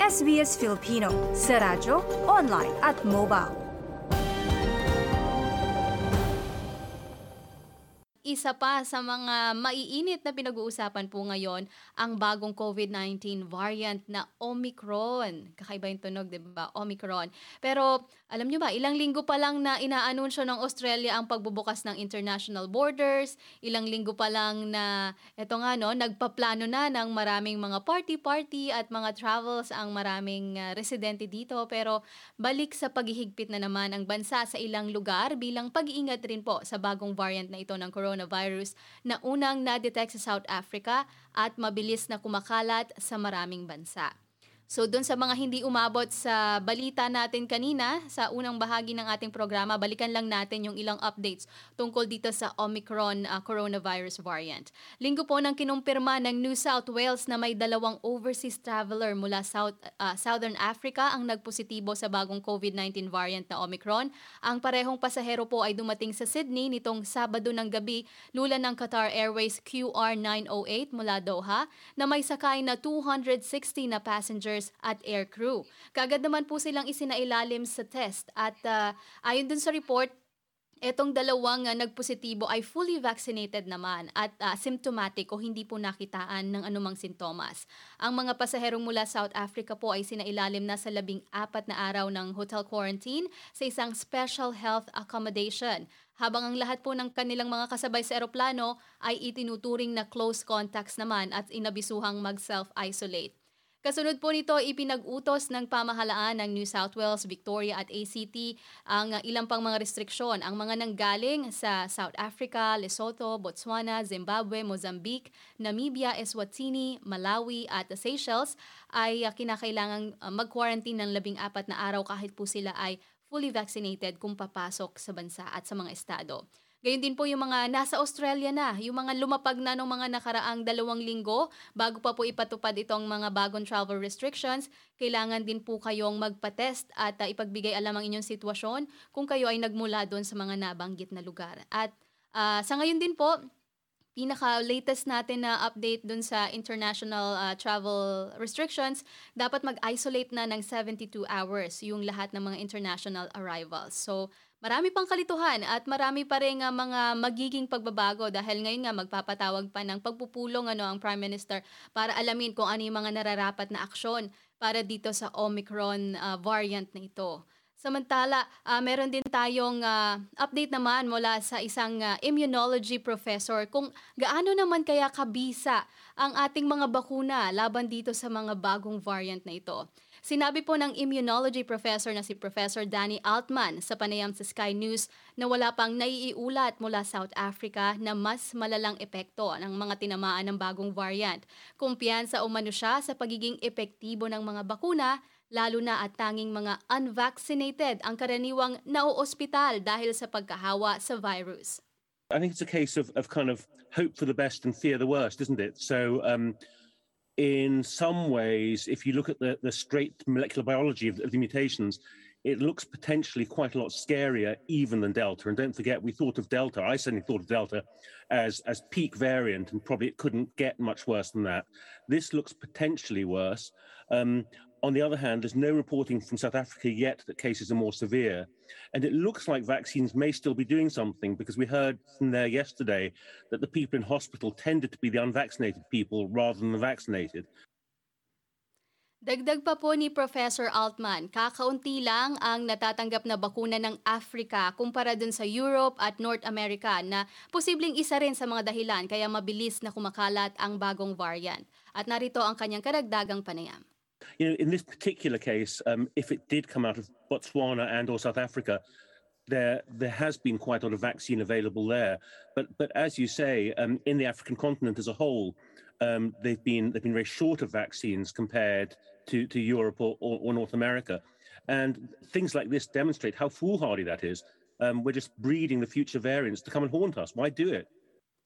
SBS Filipino sa radyo, online at mobile. Isa pa sa mga maiinit na pinag-uusapan po ngayon ang bagong COVID-19 variant na Omicron. Kakaiba yung tunog, di ba? Omicron. Pero alam nyo ba, ilang linggo pa lang na inaanunsyo ng Australia ang pagbubukas ng international borders. Ilang linggo pa lang na, nagpaplano na ng maraming mga party-party at mga travels ang maraming residente dito. Pero balik sa paghihigpit na naman ang bansa sa ilang lugar bilang pag-iingat rin po sa bagong variant na ito ng coronavirus na unang na-detect sa South Africa at mabilis na kumakalat sa maraming bansa. So doon sa mga hindi umabot sa balita natin kanina, sa unang bahagi ng ating programa, balikan lang natin yung ilang updates tungkol dito sa Omicron coronavirus variant. Linggo po nang kinumpirma ng New South Wales na may 2 overseas traveler mula Southern Africa ang nagpositibo sa bagong COVID-19 variant na Omicron. Ang parehong pasahero po ay dumating sa Sydney nitong Sabado ng gabi, lula ng Qatar Airways QR908 mula Doha na may sakay na 260 na passengers at air crew. Kaagad naman po silang isinailalim sa test at ayon dun sa report, etong dalawang nagpositibo ay fully vaccinated naman at symptomatic o hindi po nakitaan ng anumang sintomas. Ang mga pasaherong mula South Africa po ay sinailalim na sa 14 na araw ng hotel quarantine sa isang special health accommodation. Habang ang lahat po ng kanilang mga kasabay sa eroplano ay itinuturing na close contacts naman at inabisuhang mag-self-isolate. Kasunod po nito, ipinag-utos ng pamahalaan ng New South Wales, Victoria at ACT ang ilang pang mga restriksyon. Ang mga nanggaling sa South Africa, Lesotho, Botswana, Zimbabwe, Mozambique, Namibia, Eswatini, Malawi at Seychelles ay kinakailangang mag-quarantine ng 14 na araw kahit po sila ay fully vaccinated kung papasok sa bansa at sa mga estado. Gayun din po yung mga nasa Australia na, yung mga lumapag na ng mga nakaraang 2 linggo, bago pa po ipatupad itong mga bagong travel restrictions, kailangan din po kayong magpa-test at ipagbigay alam ang inyong sitwasyon kung kayo ay nagmula doon sa mga nabanggit na lugar. At sa ngayon din po, pinaka-latest natin na update dun sa international travel restrictions, dapat mag-isolate na ng 72 hours yung lahat ng mga international arrivals. So, marami pang kalituhan at marami pa rin mga magiging pagbabago dahil ngayon nga magpapatawag pa ng pagpupulong ang Prime Minister para alamin kung ano yung mga nararapat na aksyon para dito sa Omicron variant na ito. Samantala, meron din tayong update naman mula sa isang immunology professor kung gaano naman kaya kabisa ang ating mga bakuna laban dito sa mga bagong variant na ito. Sinabi po ng immunology professor na si Professor Danny Altman sa panayam sa Sky News na wala pang naiiulat mula South Africa na mas malalang epekto ng mga tinamaan ng bagong variant. Kumpiyansa umano siya sa pagiging epektibo ng mga bakuna, lalo na at tanging mga unvaccinated ang karaniwang nauospital dahil sa pagkahawa sa virus. I think it's a case of kind of hope for the best and fear the worst, isn't it? So in some ways, if you look at the straight molecular biology of the mutations, it looks potentially quite a lot scarier even than Delta. And don't forget, we thought of Delta, I certainly thought of Delta as peak variant, and probably it couldn't get much worse than that. This looks potentially worse. On the other hand, there's no reporting from South Africa yet that cases are more severe. And it looks like vaccines may still be doing something, because we heard from there yesterday that the people in hospital tended to be the unvaccinated people rather than the vaccinated. Dagdag pa po ni Professor Altman, kakaunti lang ang natatanggap na bakuna ng Africa kumpara dun sa Europe at North America na posibleng isa rin sa mga dahilan kaya mabilis na kumakalat ang bagong variant. At narito ang kanyang karagdagang panayam. You know, in this particular case, if it did come out of Botswana and or South Africa, there has been quite a lot of vaccine available there. But as you say, in the African continent as a whole, they've been very short of vaccines compared to Europe or North America. And things like this demonstrate how foolhardy that is. We're just breeding the future variants to come and haunt us. Why do it?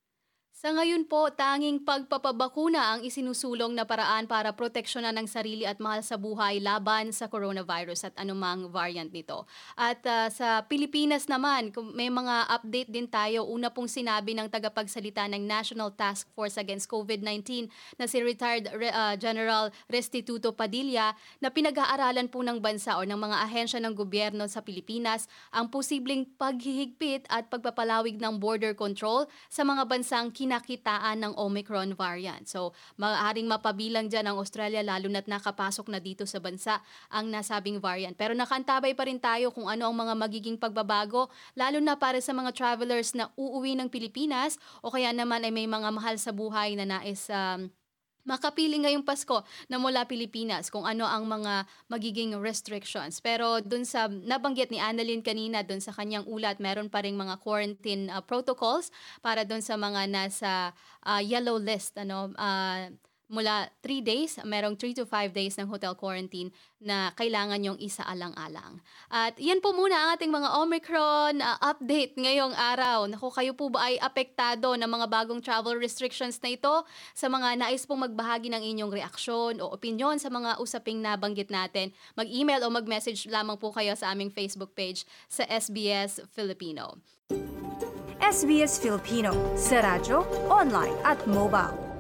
Sa ngayon po, tanging pagpapabakuna ang isinusulong na paraan para proteksyonan ng sarili at mahal sa buhay laban sa coronavirus at anumang variant nito. At sa Pilipinas naman, may mga update din tayo. Una pong sinabi ng tagapagsalita ng National Task Force Against COVID-19 na si retired General Restituto Padilla na pinag-aaralan po ng bansa o ng mga ahensya ng gobyerno sa Pilipinas ang posibleng paghihigpit at pagpapalawig ng border control sa mga bansang kinakitaan ng Omicron variant. So, maaaring mapabilang dyan ang Australia lalo na't nakapasok na dito sa bansa ang nasabing variant. Pero nakantabay pa rin tayo kung ano ang mga magiging pagbabago, lalo na para sa mga travelers na uuwi ng Pilipinas o kaya naman ay may mga mahal sa buhay na nais makapili ngayong Pasko na mula Pilipinas kung ano ang mga magiging restrictions. Pero dun sa nabanggit ni Annalyn kanina, dun sa kanyang ulat, meron pa ring mga quarantine protocols para dun sa mga nasa yellow list, mula 3 days, merong 3 to 5 days ng hotel quarantine na kailangan yung isaalang-alang. At yan po muna ang ating mga Omicron update ngayong araw. Naku, kayo po ba ay apektado ng mga bagong travel restrictions na ito? Sa mga nais pong magbahagi ng inyong reaksyon o opinyon sa mga usaping nabanggit natin, mag-email o mag-message lamang po kayo sa aming Facebook page sa SBS Filipino. SBS Filipino sa radyo, online at mobile.